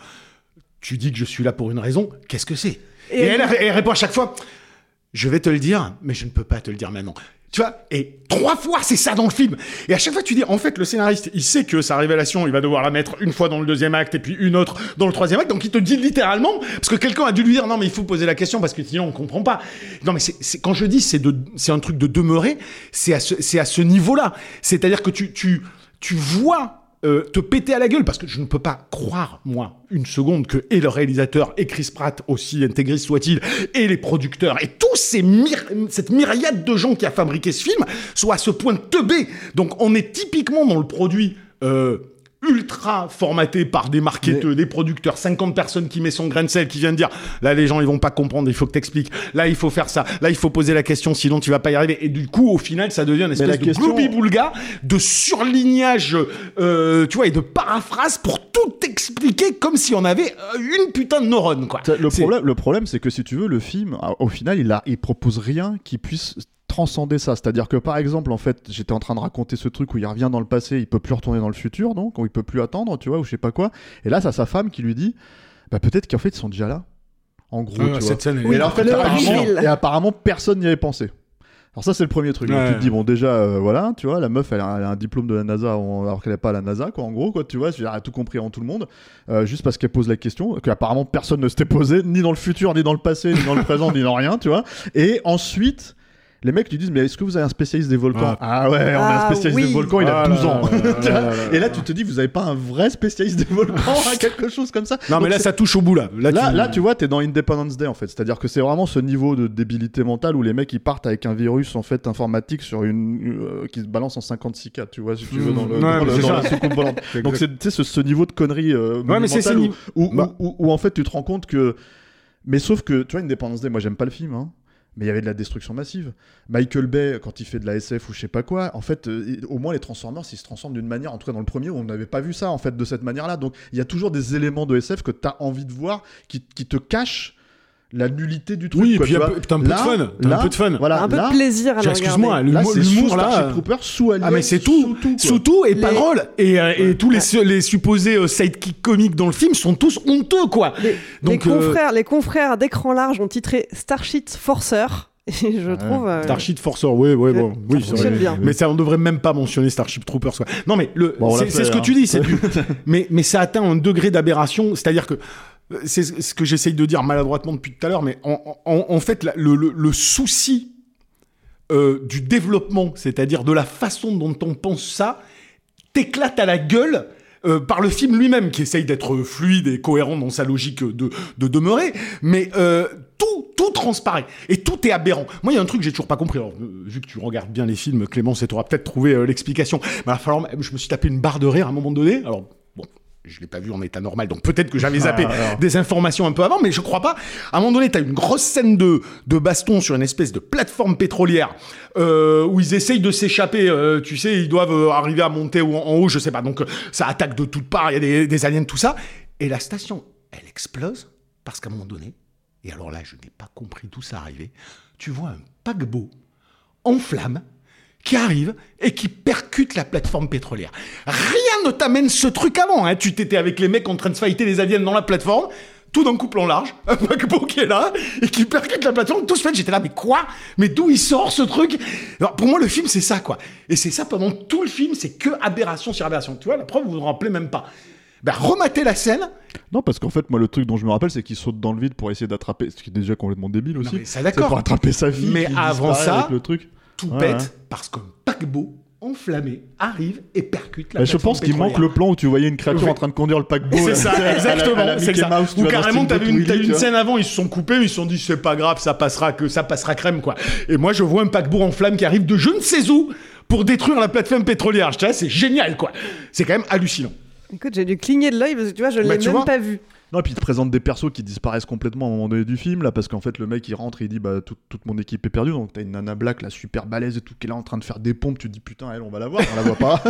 S8: tu dis que je suis là pour une raison. Qu'est-ce que c'est ? Et,
S7: Et
S8: elle, elle répond à chaque fois, je vais te le dire, mais je ne peux pas te le dire maintenant. Tu vois, et trois fois, c'est ça dans le film. Et à chaque fois, tu dis, en fait, le scénariste, il sait que sa révélation, il va devoir la mettre une fois dans le deuxième acte et puis une autre dans le troisième acte. Donc, il te dit littéralement, parce que quelqu'un a dû lui dire, non, mais il faut poser la question parce que sinon, on comprend pas. Non, mais c'est, c'est quand je dis, c'est de, c'est un truc de demeurer, c'est à ce, c'est à ce niveau-là. C'est-à-dire que tu, tu, tu vois, Euh, te péter à la gueule, parce que je ne peux pas croire, moi, une seconde, que et le réalisateur, et Chris Pratt, aussi intégriste soit-il, et les producteurs, et tous ces myr- cette myriade de gens qui a fabriqué ce film, soient à ce point teubés. Donc on est typiquement dans le produit euh, ultra formaté par des marketeurs,
S9: Mais...
S8: des producteurs, cinquante personnes qui met son grain de sel, qui viennent dire, là les gens ils vont pas comprendre, il faut que t'expliques, là il faut faire ça, là il faut poser la question, sinon tu vas pas y arriver. Et du coup, au final, ça devient une espèce
S9: la
S8: de
S9: question-
S8: gloubi-boulga, de surlignage, euh, tu vois, et de paraphrase pour tout expliquer comme si on avait euh, une putain de neurone, quoi.
S9: Le
S8: C'est-
S9: problème, le problème, c'est que si tu veux, le film, à- au final, il, a, il propose rien qui puisse transcender ça. C'est-à-dire que, par exemple, en fait, j'étais en train de raconter ce truc où il revient dans le passé, il peut plus retourner dans le futur, donc, où il peut plus attendre, tu vois, ou je sais pas quoi. Et là, c'est sa femme qui lui dit, bah peut-être qu'en fait, ils sont déjà là. En gros,
S8: Ah,
S9: tu vois.
S8: cette scène, elle
S9: Et
S8: est-
S9: là, en fait,
S7: le
S9: apparemment,
S7: reveal.
S9: et apparemment, personne n'y avait pensé. Alors ça, c'est le premier truc. Donc,
S8: Ouais.
S9: tu te dis, bon, déjà, euh, voilà, tu vois, la meuf, elle a, elle a un diplôme de la NASA en- alors qu'elle n'est pas à la NASA, quoi, en gros, quoi, tu vois, elle a tout compris en tout le monde, euh, juste parce qu'elle pose la question, qu'apparemment personne ne s'était posé, ni dans le futur, ni dans le passé, ni dans le présent, ni dans rien, tu vois. Et ensuite, les mecs lui disent, mais est-ce que vous avez un spécialiste des volcans ?
S8: Ah.
S9: Ah ouais, on a
S7: Ah
S9: un spécialiste
S7: oui.
S9: des volcans, il a
S8: Ah
S9: douze
S8: là
S9: ans.
S8: là là
S9: Tu vois.
S8: là là là
S9: Et là,
S8: là.
S9: tu te dis, vous avez pas un vrai spécialiste des volcans, hein, quelque chose comme ça.
S8: Non, mais
S9: Donc,
S8: là,
S9: c'est-
S8: ça touche au bout, là. Là,
S9: Là,
S8: tu...
S9: là, tu vois, t'es dans Independence Day en fait. C'est-à-dire que c'est vraiment ce niveau de débilité mentale où les mecs ils partent avec un virus en fait informatique sur une euh, qui se balance en cinquante-six K, tu vois, si tu veux, dans, le,
S8: Ouais,
S9: dans,
S8: mais
S9: le-
S8: c'est
S9: dans
S8: ça.
S9: la soucoupe volante.
S8: C'est
S9: Donc
S8: exact.
S9: c'est tu sais, ce, ce niveau de connerie euh,
S8: Ouais, mais c'est ces
S9: monumentale où,
S8: niveaux.
S9: où,
S8: Bah.
S9: où- où, en fait tu te rends compte que. Mais sauf que, tu vois, Independence Day, moi j'aime pas le film, hein. Mais il y avait de la destruction massive. Michael Bay, quand il fait de la S F ou je sais pas quoi, en fait, euh, il- au moins les Transformers, ils se transforment d'une manière, en tout cas dans le premier, où on n'avait pas vu ça, en fait, de cette manière-là. Donc, il y a toujours des éléments de S F que tu as envie de voir, qui, qui te cachent la nullité du truc.
S8: Oui, et
S9: quoi,
S8: puis
S9: tu
S8: un
S9: vois.
S8: peu- t'as un peu de
S9: Là-
S8: fun, t'as un
S9: là,
S8: peu de fun.
S9: Voilà,
S7: un peu
S9: là,
S7: de plaisir à le
S8: Excuse-moi,
S7: regarder.
S9: là,
S8: l'humour,
S9: c'est sous
S8: l'humour, là...
S9: Starship Troopers, sous Alien,
S8: Ah mais c'est tout,
S9: sous tout, quoi.
S8: sous tout et pas
S7: Les-
S8: drôle. Et, euh, et tous les,
S7: Ouais.
S8: su- les supposés euh, sidekicks comiques dans le film sont tous honteux, quoi.
S7: Les,
S8: Donc,
S7: les
S8: euh,
S7: confrères, les confrères d'écran large ont titré Starship Forcer. Et je trouve. euh,
S8: Starship Forcer, oui, oui, bon,
S7: ça
S8: oui, c'est
S7: fonctionne
S8: vrai.
S7: bien.
S8: Mais ça, on devrait même pas mentionner Starship Troopers, quoi. Non, mais le,
S9: Bon, on
S8: c'est,
S9: l'a
S8: c'est
S9: fait,
S8: ce que
S9: hein.
S8: tu dis, c'est du- mais, mais ça atteint un degré d'aberration, c'est-à-dire que euh, c'est ce que j'essaye de dire maladroitement depuis tout à l'heure, mais en, en, en fait, la- le, le, le souci euh, du développement, c'est-à-dire de la façon dont on pense ça, t'éclate à la gueule. Euh, par le film lui-même, qui essaye d'être fluide et cohérent dans sa logique de, de demeurer, mais euh, tout, tout transparaît, et tout est aberrant. Moi, il y a un truc que j'ai toujours pas compris, alors, euh, vu que tu regardes bien les films, Clémence, et tu auras peut-être trouvé euh, l'explication, mais il va falloir, je me suis tapé une barre de rire à un moment donné, alors, bon, je l'ai pas vu en état normal, donc peut-être que j'avais zappé
S9: alors.
S8: des informations un peu avant, mais je crois pas. À un moment donné, t'as une grosse scène de, de baston sur une espèce de plateforme pétrolière euh, où ils essayent de s'échapper. Euh, tu sais, ils doivent euh, arriver à monter en, en haut, je sais pas. Donc euh, ça attaque de toutes parts. Il y a des, des aliens, tout ça. Et la station, elle explose parce qu'à un moment donné, et alors là, je n'ai pas compris d'où ça arrivait. Tu vois un paquebot en flammes qui arrive et qui percute la plateforme pétrolière. Rien ne t'amène ce truc avant, hein. Tu t'étais avec les mecs en train de fighter les aliens dans la plateforme. tout d'un coup plan large, un paquebot qui est là et qui percute la plateforme, tout se fait. J'étais là, mais quoi ? Mais d'où il sort ce truc ? Alors pour moi, le film c'est ça quoi. Et c'est ça pendant tout le film, c'est que aberration sur aberration. Tu vois, la preuve, vous vous rappelez même pas. Ben rematez la scène.
S9: Non, parce qu'en fait, moi, le truc dont je me rappelle, c'est qu'il saute dans le vide pour essayer d'attraper, ce qui est déjà complètement débile aussi.
S8: Non, mais c'est d'accord.
S9: C'est pour attraper sa fille.
S8: Mais avant ça,
S9: avec le truc.
S8: tout
S9: ouais,
S8: pète
S9: ouais.
S8: parce qu'un paquebot enflammé arrive et percute la
S9: bah, je pense qu'il manque le plan où tu voyais une créature
S8: oui.
S9: en train de conduire le paquebot.
S8: C'est ça,
S9: à
S8: exactement.
S9: la, à la
S8: c'est
S9: Mickey
S8: ça.
S9: Mouse, tu
S8: Ou
S9: vois,
S8: carrément, t'as une,
S9: Willy,
S8: une
S9: tu
S8: scène avant, ils se sont coupés, ils se sont dit c'est pas grave, ça passera que ça passera crème quoi. Et moi, je vois un paquebot en flammes qui arrive de je ne sais où pour détruire la plateforme pétrolière. Je te dis, c'est génial quoi. C'est quand même hallucinant.
S7: Écoute, j'ai dû cligner de l'œil parce que tu vois, je
S8: bah,
S7: l'ai même
S8: vois
S7: pas vu.
S9: Non, et puis il te présente des persos qui disparaissent complètement à un moment donné du film, là, parce qu'en fait, le mec, il rentre et il dit, bah, tout, toute mon équipe est perdue, donc t'as une nana black, là, super balèze et tout, qui est là en train de faire des pompes, tu te dis, putain, elle, on va la voir, on la voit pas.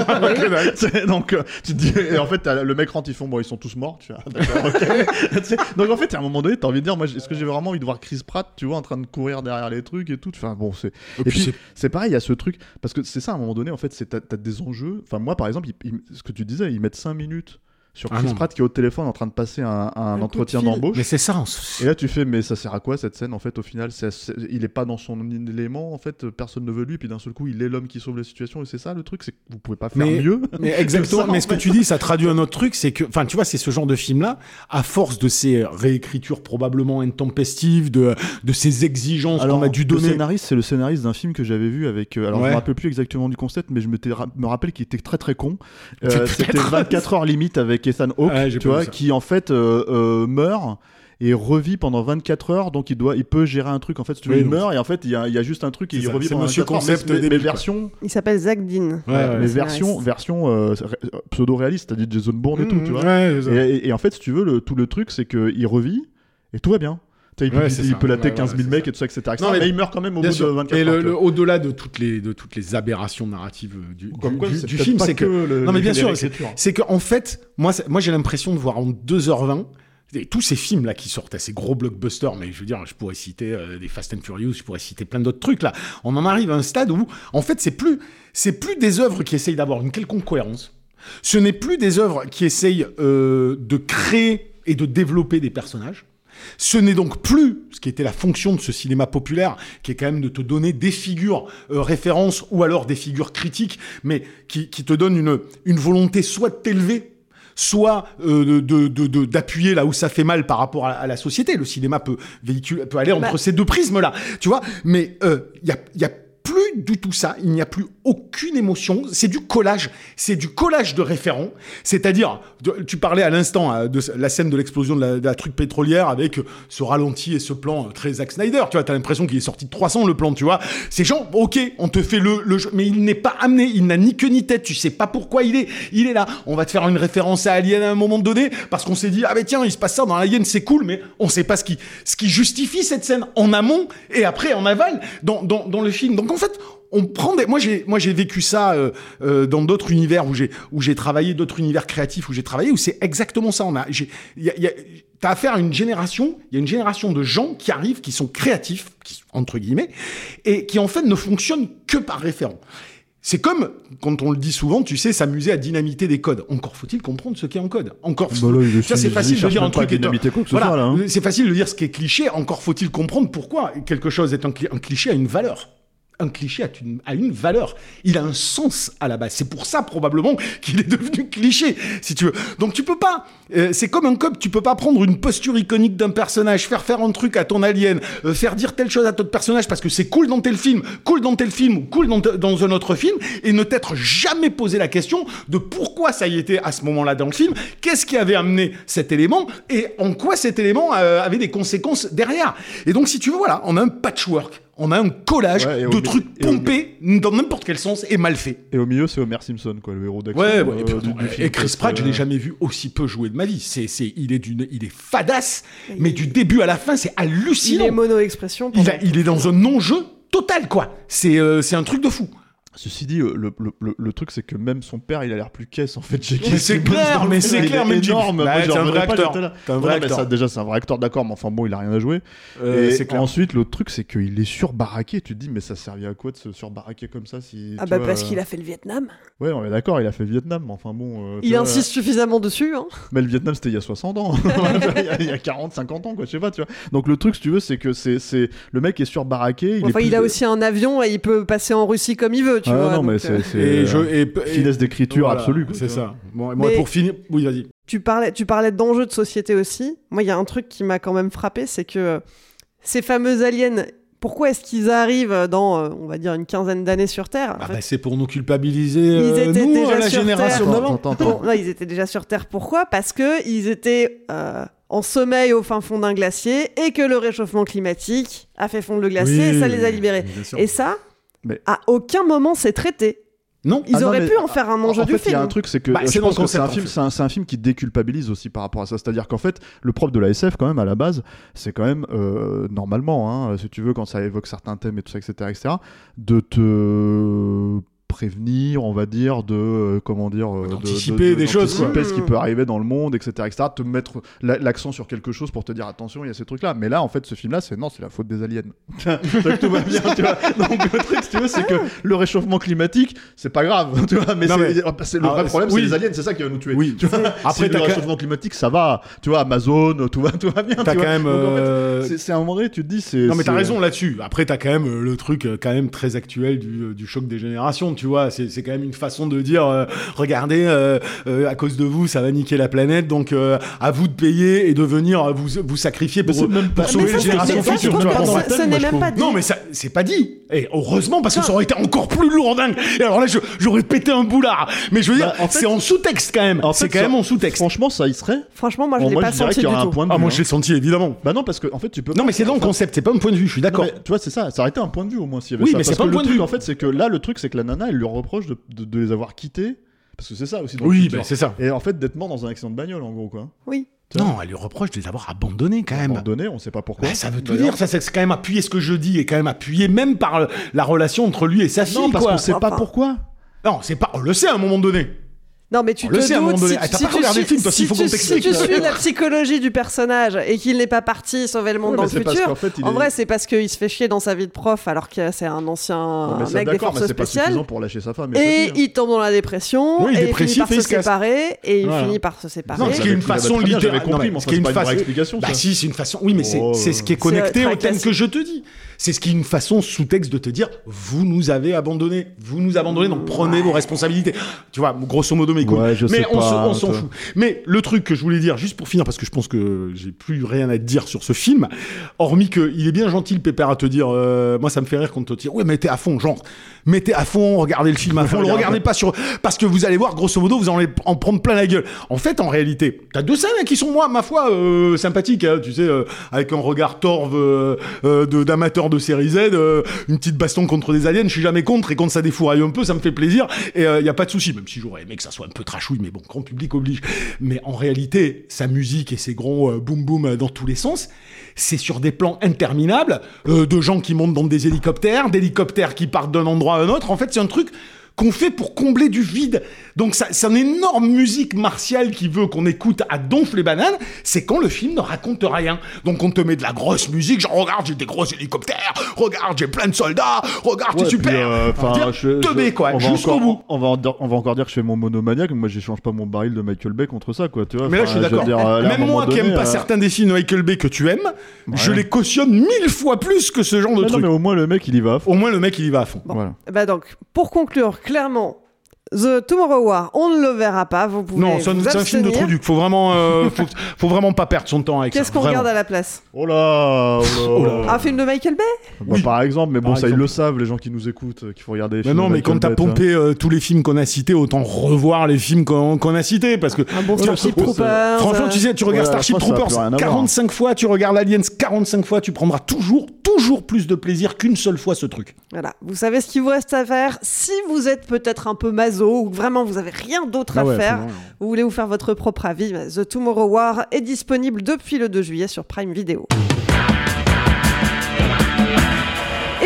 S9: donc, euh, tu te dis, et en fait, le mec rentre, ils font, bon, ils sont tous morts, tu vois, d'accord, ok. Donc, en fait, à un moment donné, t'as envie de dire, moi, est-ce que j'ai vraiment envie de voir Chris Pratt, tu vois, en train de courir derrière les trucs et tout, enfin, bon, c'est. Et, et puis, c'est... c'est pareil, il y a ce truc, parce que c'est ça, à un moment donné, en fait, c'est, t'as, t'as des enjeux, enfin, moi, par exemple, ils, ils, ce que tu disais, ils mettent cinq minutes. Sur Chris ah Pratt qui est au téléphone en train de passer un, un, un entretien d'embauche.
S8: Mais c'est ça. On...
S9: Et là tu fais, mais ça sert à quoi cette scène en fait au final c'est, c'est, il est pas dans son élément en fait, personne ne veut lui, et puis d'un seul coup il est l'homme qui sauve la situation et c'est ça le truc, c'est que vous pouvez pas faire
S8: mais,
S9: mieux.
S8: Mais exactement. Ça, mais ce que tu dis, ça traduit un autre truc, c'est que, enfin tu vois, c'est ce genre de film là, à force de ces réécritures probablement intempestives, de de ces exigences alors, qu'on a dû donner.
S9: Le scénariste, c'est le scénariste d'un film que j'avais vu avec, alors ouais. je me rappelle plus exactement du concept, mais je me, me rappelle qu'il était très très con. Euh, c'était vingt-quatre heures limite avec Ethan Hawke. Ouais, tu vois, qui en fait euh, euh, meurt et revit pendant vingt-quatre heures, donc il doit, il peut gérer un truc en fait. Si tu veux, oui, il meurt et en fait il y a, il y a juste un truc et il revit pendant vingt-quatre heures.
S8: Concept
S9: mais,
S8: mais,
S9: mais version.
S7: Il s'appelle Zach Dean.
S9: Ouais, ouais, mais version, version euh, pseudo réaliste, c'est-à-dire Jason Bourne et mmh, tout, tu vois.
S8: Ouais,
S9: et, et, et en fait, si tu veux, le, tout le truc, c'est que il revit et tout va bien. Il peut, ouais, il, il peut latter ouais, quinze mille ouais, mecs ça. Et tout ça, et cetera. Non, mais, mais il meurt quand même au bout sûr. De vingt-quatre
S8: et
S9: heures.
S8: Et le, le, au-delà de toutes les, de toutes les aberrations narratives du,
S9: Comme
S8: du,
S9: quoi,
S8: du,
S9: c'est
S8: du film, c'est que...
S9: que le,
S8: non, mais bien sûr, c'est, c'est qu'en fait, moi, moi j'ai l'impression de voir en deux heures vingt tous ces films-là qui sortent, ces gros blockbusters, mais je veux dire, je pourrais citer euh, des Fast and Furious, je pourrais citer plein d'autres trucs, là. On en arrive à un stade où, en fait, c'est plus, c'est plus des œuvres qui essayent d'avoir une quelconque cohérence. Ce n'est plus des œuvres qui essayent euh, de créer et de développer des personnages. Ce n'est donc plus ce qui était la fonction de ce cinéma populaire, qui est quand même de te donner des figures euh, références ou alors des figures critiques, mais qui, qui te donnent une, une volonté soit de t'élever, soit euh, de, de, de, de, d'appuyer là où ça fait mal par rapport à, à la société. Le cinéma peut, véhicule, peut aller entre bah. ces deux prismes-là, tu vois. Mais il euh, y a, y a plus du tout ça, il n'y a plus aucune émotion, c'est du collage, c'est du collage de référents, c'est-à-dire, de, tu parlais à l'instant de la scène de l'explosion de la, de la truc pétrolière avec ce ralenti et ce plan très Zack Snyder, tu vois, t'as l'impression qu'il est sorti de trois cents le plan, tu vois, c'est genre, ok, on te fait le, le jeu, mais il n'est pas amené, il n'a ni queue ni tête, tu sais pas pourquoi il est, il est là, on va te faire une référence à Alien à un moment donné, parce qu'on s'est dit, ah ben tiens, il se passe ça dans Alien, c'est cool, mais on sait pas ce qui, ce qui justifie cette scène en amont et après en aval dans, dans, dans le film, donc en fait, on prend des... Moi, j'ai, moi, j'ai vécu ça euh, euh, dans d'autres univers où j'ai, où j'ai travaillé, d'autres univers créatifs où j'ai travaillé, où c'est exactement ça. On a, j'ai, y a, y a, t'as affaire à une génération, il y a une génération de gens qui arrivent, qui sont créatifs, qui, entre guillemets, et qui en fait ne fonctionnent que par référent. C'est comme, quand on le dit souvent, tu sais, s'amuser à dynamiter des codes. Encore faut-il comprendre ce qui est en code. Encore faut...
S9: bah là, je
S8: ça,
S9: suis,
S8: c'est facile de dire un truc...
S9: Dynamiter quoi que ce
S8: voilà,
S9: soit, là, hein.
S8: C'est facile de dire ce qui est cliché. Encore faut-il comprendre pourquoi quelque chose est un, cli... un cliché a une valeur. Un cliché a une, a une valeur. Il a un sens à la base. C'est pour ça, probablement, qu'il est devenu cliché, si tu veux. Donc, tu peux pas... Euh, c'est comme un cop, tu peux pas prendre une posture iconique d'un personnage, faire faire un truc à ton alien, euh, faire dire telle chose à ton personnage parce que c'est cool dans tel film, cool dans tel film ou cool dans, te, dans un autre film, et ne t'être jamais posé la question de pourquoi ça y était à ce moment-là dans le film, qu'est-ce qui avait amené cet élément, et en quoi cet élément euh, avait des conséquences derrière. Et donc, si tu veux, voilà, on a un patchwork. On a un collage ouais, de trucs pompés dans n'importe quel sens et mal fait.
S9: Et au milieu, c'est Homer Simpson, quoi, le héros d'action.
S8: Ouais, ouais. Euh, et, puis,
S9: du, du
S8: et Chris Pratt, euh... je l'ai jamais vu aussi peu jouer de ma vie. C'est, c'est, il est d'une, il est fadasse, il... mais du début à la fin, c'est hallucinant.
S7: Il est mono-expression.
S8: Il, a, il est dans un non-jeu total, quoi. C'est, euh, c'est un truc de fou.
S9: Ceci dit, le, le, le, le truc, c'est que même son père, il a l'air plus caisse en fait.
S8: Mais c'est clair, mais c'est clair, mais
S9: énorme.
S8: Bah,
S9: Moi,
S8: t'es un vrai acteur. T'es un vrai
S9: ouais, mais
S8: acteur.
S9: ça, déjà, c'est un vrai acteur, d'accord, mais enfin bon, il a rien à jouer.
S8: Euh,
S9: et
S8: c'est clair.
S9: ensuite, l'autre truc, c'est qu'il est surbaraqué. Tu te dis, mais ça servait à quoi de se surbaraquer comme ça si,
S7: Ah
S9: tu
S7: bah
S9: vois,
S7: parce
S9: euh...
S7: qu'il a fait le Vietnam.
S9: Ouais, on est d'accord, il a fait le Vietnam, mais enfin bon. Euh,
S7: il
S9: vois,
S7: insiste
S9: euh...
S7: suffisamment dessus. Hein.
S9: Mais le Vietnam, c'était il y a soixante ans. il, y a, il y a quarante, cinquante ans, quoi, je sais pas, tu vois. Donc le truc, si tu veux, c'est que c'est, c'est... le mec est surbaraqué. Il
S7: enfin,
S9: est
S7: il
S9: plus...
S7: a aussi un avion et il peut passer en Russie comme il veut, tu
S9: ah,
S7: vois.
S9: Non,
S7: donc,
S9: mais c'est.
S7: euh...
S9: c'est
S8: Et
S9: euh,
S8: je, et,
S9: finesse d'écriture
S8: voilà,
S9: absolue. Quoi,
S8: c'est ça. Bon, et
S7: moi,
S8: pour finir, oui, vas-y.
S7: Tu parlais, tu parlais d'enjeux de société aussi. Moi, il y a un truc qui m'a quand même frappé, c'est que ces fameux aliens, pourquoi est-ce qu'ils arrivent dans, euh, on va dire, une quinzaine d'années sur Terre
S8: bah,
S7: en fait,
S8: bah, c'est pour nous culpabiliser, euh,
S7: ils étaient
S8: nous,
S7: déjà
S8: la
S7: sur
S8: génération
S7: Terre.
S8: d'avant.
S9: Attends, attends, attends.
S7: Bon, non, ils étaient déjà sur Terre. Pourquoi ? Parce que ils étaient euh, en sommeil au fin fond d'un glacier et que le réchauffement climatique a fait fondre le glacier
S8: Oui,
S7: et ça les a libérés.
S8: bien sûr.
S7: Et ça,
S9: Mais-
S7: à aucun moment c'est traité.
S8: Non,
S7: Ils
S9: Ah non,
S7: auraient
S9: mais
S7: pu en faire un enjeu
S9: en
S7: du
S9: fait,
S7: film.
S9: il y a un truc, c'est que
S8: Bah,
S9: je
S8: c'est dans
S9: pense
S8: le
S9: que c'est un
S8: concept, en
S9: film,
S8: fait.
S9: c'est un, c'est un film qui déculpabilise aussi par rapport à ça. C'est-à-dire qu'en fait, le propre de la S F, quand même, à la base, c'est quand même euh, normalement, hein, si tu veux, quand ça évoque certains thèmes et tout ça, et cetera, et cetera, de te prévenir, on va dire, de euh, comment dire, euh, de-
S8: D'anticiper
S9: de- de-
S8: des choses,
S9: d'anticiper
S7: quoi.
S9: ce qui peut arriver dans le monde, et cetera, et cetera, te mettre la- l'accent sur quelque chose pour te dire attention, il y a ces trucs-là. Mais là, en fait, ce film-là, c'est non, c'est la faute des aliens. Donc tout va bien, tu vois. Donc le truc, si tu veux, c'est que le réchauffement climatique, c'est pas grave, tu vois. Mais,
S8: Non,
S9: c'est,
S8: mais-
S9: c'est- le
S8: Ah,
S9: vrai problème,
S8: oui.
S9: c'est les aliens, c'est ça qui va nous tuer.
S8: Oui.
S9: Tu vois.
S8: Après,
S9: Si le
S8: t'as
S9: réchauffement climatique, ça va. Tu vois, Amazon, tout va, tout va bien.
S8: T'as
S9: tu
S8: quand
S9: vois.
S8: même,
S9: Donc, en fait,
S8: euh,
S9: c'est, c'est un vrai, tu te dis, c'est.
S8: Non mais t'as
S9: c'est-
S8: raison là-dessus. Après t'as quand même euh, le truc euh, quand même très actuel du, euh, du choc des générations, tu vois. C'est, c'est quand même une façon de dire euh, regardez, euh, euh, à cause de vous ça va niquer la planète, donc euh, à vous de payer et de venir euh, vous vous sacrifier pour,
S9: Mais c'est même pas-
S8: pour
S7: Mais
S8: sauver
S7: ça,
S8: les
S7: c'est-
S8: générations
S7: mais ça, je
S8: futures.
S7: trouve
S8: Tu vois,
S7: que
S8: dans
S7: ça-
S8: ma
S7: ce
S8: tête,
S7: n'est
S8: moi, je
S7: même
S8: trouve-
S7: pas dit.
S8: Non mais ça c'est pas dit. Et heureusement parce que ça aurait été encore plus lourdingue. Et alors là je- j'aurais pété un boulard. Mais je veux dire,
S9: Bah, en fait-
S8: c'est en sous-texte quand même.
S9: En
S8: c'est
S9: fait,
S8: quand
S9: ça-
S8: même en sous-texte.
S9: Franchement, ça y serait.
S7: Franchement, moi je
S9: Bon,
S7: l'ai
S9: moi,
S7: pas
S9: je dirais
S7: senti
S9: qu'il y
S7: du
S9: aura un
S7: tout.
S9: point de
S8: Ah
S9: vue.
S8: moi
S9: hein.
S8: je l'ai senti évidemment.
S9: Bah non, parce que en fait, tu peux.
S8: Non
S9: pas-
S8: mais c'est dans le
S9: enfin,
S8: concept, c'est pas un point de vue, je suis d'accord.
S9: Non, mais, tu vois, c'est ça, ça aurait été un point de vue au moins s'il y avait
S8: Oui,
S9: ça.
S8: mais
S9: Parce
S8: c'est pas
S9: que
S8: un
S9: le
S8: point de
S9: truc,
S8: vue.
S9: en fait, c'est que là, le truc, c'est que la nana, elle lui reproche de, de, de les avoir quittés. Parce que c'est ça aussi dans le
S8: Oui,
S9: futur.
S8: bah, c'est ça.
S9: Et en fait, d'être mort dans un accident de bagnole, en gros, quoi.
S7: Oui.
S8: Non, elle lui reproche de les avoir abandonnés quand même.
S9: Abandonné, on sait pas pourquoi.
S8: Bah, ça veut tout
S9: D'ailleurs.
S8: dire, ça c'est quand même appuyé ce que je dis et quand même appuyé même par euh, la relation entre lui et sa fille.
S9: Non, parce
S8: quoi.
S9: qu'on sait pas
S7: Enfin.
S9: pourquoi.
S8: Non, c'est pas. On le sait à un moment donné.
S7: Non, mais tu
S8: On
S7: te
S8: le sait à un moment
S7: doutes,
S8: donné.
S7: si,
S8: Ah, t'as
S7: si
S8: pas
S7: tu
S8: regardé le
S7: suis-
S8: film, toi,
S7: si
S8: s'il faut
S7: tu-
S8: qu'on
S7: si
S8: t'explique.
S7: tu suis la psychologie du personnage et qu'il n'est pas parti sauver le monde
S9: Ouais,
S7: dans
S9: mais
S7: le
S9: c'est parce
S7: futur,
S9: qu'en fait, il
S7: en
S9: est-
S7: vrai, c'est parce qu'il se fait chier dans sa vie de prof alors que c'est un ancien
S9: Non, mais ça,
S7: mec des
S9: d'accord, mais
S7: forces
S9: c'est pas
S7: spéciales.
S9: suffisant pour lâcher sa femme. Et,
S7: Et
S9: sa fille, hein.
S7: il tombe dans la dépression,
S8: Oui, il est
S7: et il finit
S8: dépressif
S7: par
S8: et il
S7: se
S8: se casse.
S7: séparer, et il
S8: Voilà.
S7: finit par se séparer.
S8: Non,
S9: je
S8: ce qui est
S9: l'avais
S8: une
S9: pris,
S8: façon
S9: j'avais très bien,
S8: littérale.
S9: j'avais compris,
S8: Non,
S9: mais
S8: ce qui est
S9: enfin,
S8: une
S9: c'est pas une vraie
S8: façon-
S9: explication,
S8: Bah
S9: ça.
S8: si, c'est une façon. Oui, mais c'est
S9: Oh,
S8: c'est ce qui est
S7: c'est
S8: connecté
S7: la
S8: au thème
S7: tracasserie.
S8: que je te dis. C'est ce qui est une façon sous-texte de te dire vous nous avez abandonnés, vous nous abandonnez, donc prenez vos responsabilités. Tu vois, grosso modo mes couilles.
S9: Ouais, je
S8: mais
S9: sais
S8: on
S9: pas,
S8: s'en- on s'en
S9: toi.
S8: fout. Mais le truc que je voulais dire, juste pour finir, parce que je pense que j'ai plus rien à te dire sur ce film, hormis que il est bien gentil le pépère à te dire, euh, moi ça me fait rire quand on te dit ouais mettez à fond, genre mettez à fond, regardez le film à fond, le
S9: Regarde.
S8: regardez pas sur parce que vous allez voir grosso modo vous allez en prendre plein la gueule. En fait en réalité, t'as deux scènes hein, qui sont moi ma foi euh, sympathiques, hein, tu sais, euh, avec un regard torve euh, euh, de d'amateur de série Z, euh, une petite baston contre des aliens, je suis jamais contre et quand ça défouraille un peu, ça me fait plaisir et il euh, y a pas de souci, même si j'aurais aimé que ça soit un peu trashouille, mais bon, grand public oblige. Mais en réalité, sa musique et ses gros euh, boum boum euh, dans tous les sens, c'est sur des plans interminables euh, de gens qui montent dans des hélicoptères, d'hélicoptères qui partent d'un endroit à un autre. En fait, c'est un truc qu'on fait pour combler du vide. Donc ça, c'est une énorme musique martiale qui veut qu'on écoute à donf les bananes, c'est quand le film ne raconte rien. Donc on te met de la grosse musique, genre regarde j'ai des gros hélicoptères, regarde j'ai plein de soldats, regarde
S9: Ouais,
S8: c'est super.
S9: puis, euh,
S8: Enfin,
S9: enfin,
S8: dire,
S9: je-
S8: teubé,
S9: je-
S8: quoi,
S9: on va
S8: jusqu'au
S9: encore-
S8: bout.
S9: On va, en- on va encore dire que je fais mon monomaniaque, mais moi j'échange pas mon baril de Michael Bay contre ça, quoi, tu vois.
S8: Mais là, je
S9: Enfin,
S8: suis d'accord.
S9: veux dire, euh, là, à un
S8: Même
S9: moment
S8: moi qui
S9: donné,
S8: aime pas
S9: euh,
S8: certains des films de Michael Bay que tu aimes, je
S9: Ouais.
S8: les cautionne mille fois plus que ce genre de
S9: mais non,
S8: truc.
S9: mais au moins le mec il y va à fond.
S8: Au moins, le mec, il y va à fond.
S9: Voilà.
S7: Bah donc, pour conclure, clairement, The Tomorrow War, on ne le verra pas, vous pouvez
S8: Non, c'est un,
S7: vous
S8: c'est un film de
S7: abstenir.
S8: trou duc. Faut vraiment, euh, faut, faut vraiment pas perdre son temps avec ça.
S7: Qu'est-ce qu'on
S8: vraiment.
S7: regarde à la place?
S9: Oh là, oh là.
S7: Un film de Michael Bay?
S9: Bah,
S8: Oui.
S9: par exemple, mais bon,
S8: Par
S9: ça ils
S8: exemple.
S9: le savent, les gens qui nous écoutent, euh, qu'il faut regarder les
S8: Mais
S9: films.
S8: non,
S9: de
S8: mais quand
S9: Michael
S8: t'as
S9: Bay,
S8: pompé euh, tous les films qu'on a cités, autant revoir les films qu'on qu'on a cités, parce que
S7: Un bon Starship
S9: c'est-
S7: Troopers.
S8: franchement, tu sais, tu regardes
S9: Ouais,
S8: Starship
S9: je pense que ça a
S8: Troopers
S9: plus rien à voir.
S8: quarante-cinq fois, tu regardes Aliens quarante-cinq fois, tu prendras toujours, toujours plus de plaisir qu'une seule fois ce truc.
S7: Voilà, vous savez ce qu'il vous reste à faire. Si vous êtes peut-être un peu maso ou que vraiment vous avez rien d'autre
S8: Ah
S7: à
S8: ouais,
S7: faire,
S8: faut vraiment-
S7: vous voulez vous faire votre propre avis, bah, The Tomorrow War est disponible depuis le deux juillet sur Prime Video. Et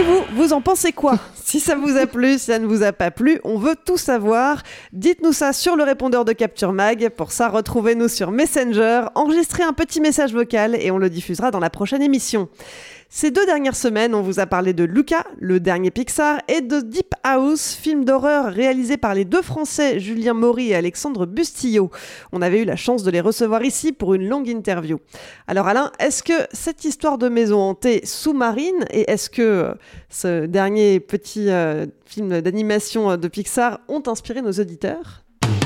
S7: vous, vous en pensez quoi ? Si ça vous a plu, si ça ne vous a pas plu, on veut tout savoir. Dites-nous ça sur le répondeur de Capture Mag. Pour ça, retrouvez-nous sur Messenger, enregistrez un petit message vocal et on le diffusera dans la prochaine émission. Ces deux dernières semaines, on vous a parlé de Luca, le dernier Pixar, et de Deep House, film d'horreur réalisé par les deux Français, Julien Maury et Alexandre Bustillo. On avait eu la chance de les recevoir ici pour une longue interview. Alors Alain, est-ce que cette histoire de maison hantée sous-marine, et est-ce que ce dernier petit euh, film d'animation de Pixar ont inspiré nos auditeurs ?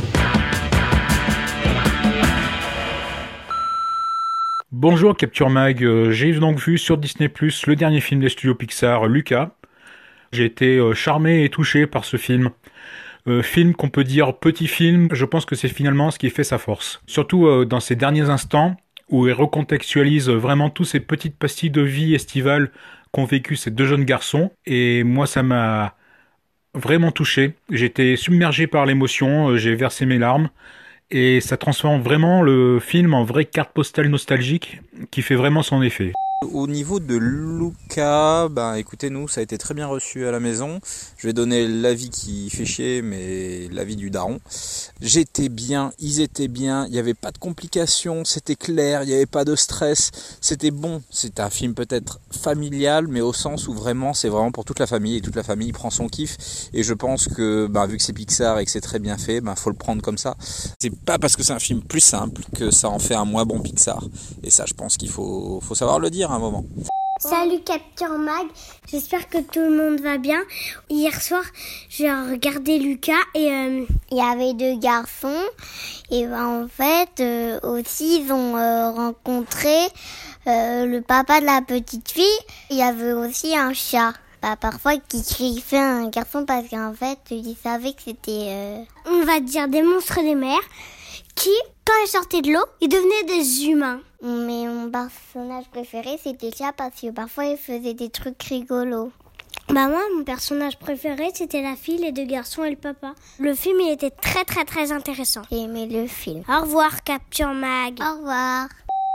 S10: Bonjour Capture Mag, euh, j'ai donc vu sur Disney plus, le dernier film des studios Pixar, Luca. J'ai été euh, charmé et touché par ce film. Euh, film qu'on peut dire petit film, je pense que c'est finalement ce qui fait sa force. Surtout euh, dans ces derniers instants, où il recontextualise vraiment tous ces petites pastilles de vie estivale qu'ont vécu ces deux jeunes garçons. Et moi ça m'a vraiment touché. J'étais submergé par l'émotion, euh, j'ai versé mes larmes. Et ça transforme vraiment le film en vraie carte postale nostalgique qui fait vraiment son effet.
S11: Au niveau de Luca, ben écoutez, nous ça a été très bien reçu à la maison. Je vais donner l'avis qui fait chier, mais l'avis du daron. J'étais bien, ils étaient bien, il n'y avait pas de complications, c'était clair, il n'y avait pas de stress, c'était bon. C'est un film peut-être familial, mais au sens où vraiment c'est vraiment pour toute la famille et toute la famille prend son kiff. Et je pense que ben, vu que c'est Pixar et que c'est très bien fait, ben faut le prendre comme ça. C'est pas parce que c'est un film plus simple que ça en fait un moins bon Pixar. Et ça, je pense qu'il faut, faut savoir le dire. Un moment.
S12: Salut Capture Mag, j'espère que tout le monde va bien. Hier soir, j'ai regardé Luca et euh, il y avait deux garçons. Et ben, en fait, euh, aussi, ils ont euh, rencontré euh, le papa de la petite fille. Il y avait aussi un chat. Bah, parfois, qui griffait un garçon parce qu'en fait, ils savaient que c'était... Euh... On va dire des monstres des mers qui, quand ils sortaient de l'eau, ils devenaient des humains. Mais mon personnage préféré, c'était le chat parce que parfois, il faisait des trucs rigolos. Bah moi, mon personnage préféré, c'était la fille, les deux garçons et le papa. Le film, il était très très très intéressant. J'ai aimé le film. Au revoir, Capture Mag. Au revoir.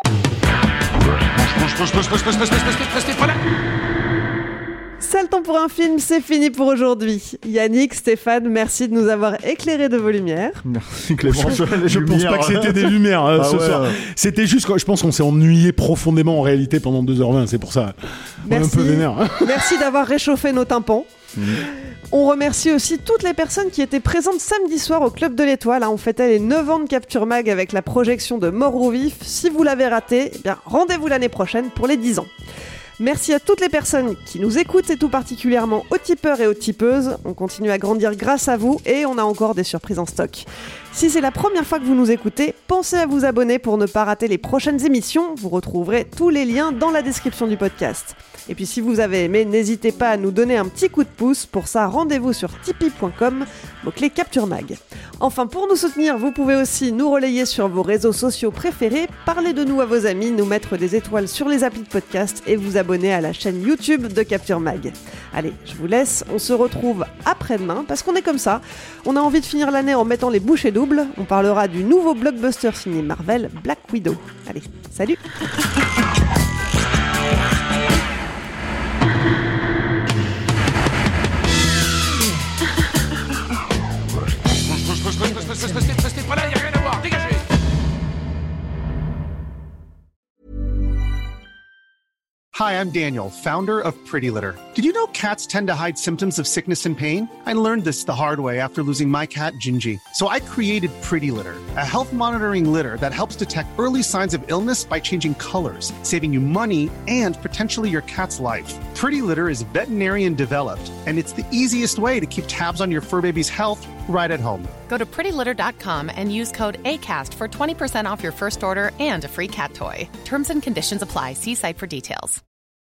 S7: Ça le temps pour un film, c'est fini pour aujourd'hui. Yannick, Stéphane, merci de nous avoir éclairés de vos lumières.
S9: Merci Clément.
S8: Je, je pense pas que c'était des lumières euh, ah ce ouais, soir. Ouais. C'était juste, je pense qu'on s'est ennuyé profondément en réalité pendant deux heures vingt, c'est pour ça. On
S7: merci.
S8: est un peu vénère.
S7: Merci d'avoir réchauffé nos tympans. Mmh. On remercie aussi toutes les personnes qui étaient présentes samedi soir au Club de l'Étoile. On fêtait les neuf ans de Capture Mag avec la projection de Mort ou Vif. Si vous l'avez raté, eh bien, rendez-vous l'année prochaine pour les dix ans. Merci à toutes les personnes qui nous écoutent et tout particulièrement aux tipeurs et aux tipeuses. On continue à grandir grâce à vous et on a encore des surprises en stock. Si c'est la première fois que vous nous écoutez, pensez à vous abonner pour ne pas rater les prochaines émissions. Vous retrouverez tous les liens dans la description du podcast. Et puis si vous avez aimé, n'hésitez pas à nous donner un petit coup de pouce. Pour ça, rendez-vous sur tipeee point com, mot-clé Capture Mag. Enfin, pour nous soutenir, vous pouvez aussi nous relayer sur vos réseaux sociaux préférés, parler de nous à vos amis, nous mettre des étoiles sur les applis de podcast et vous abonner à la chaîne YouTube de Capture Mag. Allez, je vous laisse, on se retrouve après-demain, parce qu'on est comme ça. On a envie de finir l'année en mettant les bouchées doubles. On parlera du nouveau blockbuster signé Marvel, Black Widow. Allez, salut.
S3: Restez pas là, y'a rien à voir, dégagez!
S13: Hi, I'm Daniel, founder of Pretty Litter. Did you know cats tend to hide symptoms of sickness and pain? I learned this the hard way after losing my cat, Gingy. So I created Pretty Litter, a health monitoring litter that helps detect early signs of illness by changing colors, saving you money and potentially your cat's life. Pretty Litter is veterinarian developed, and it's the easiest way to keep tabs on your fur baby's health right at home.
S14: Go to pretty litter dot com and use code ACAST for twenty percent off your first order and a free cat toy. Terms and conditions apply. See site for details.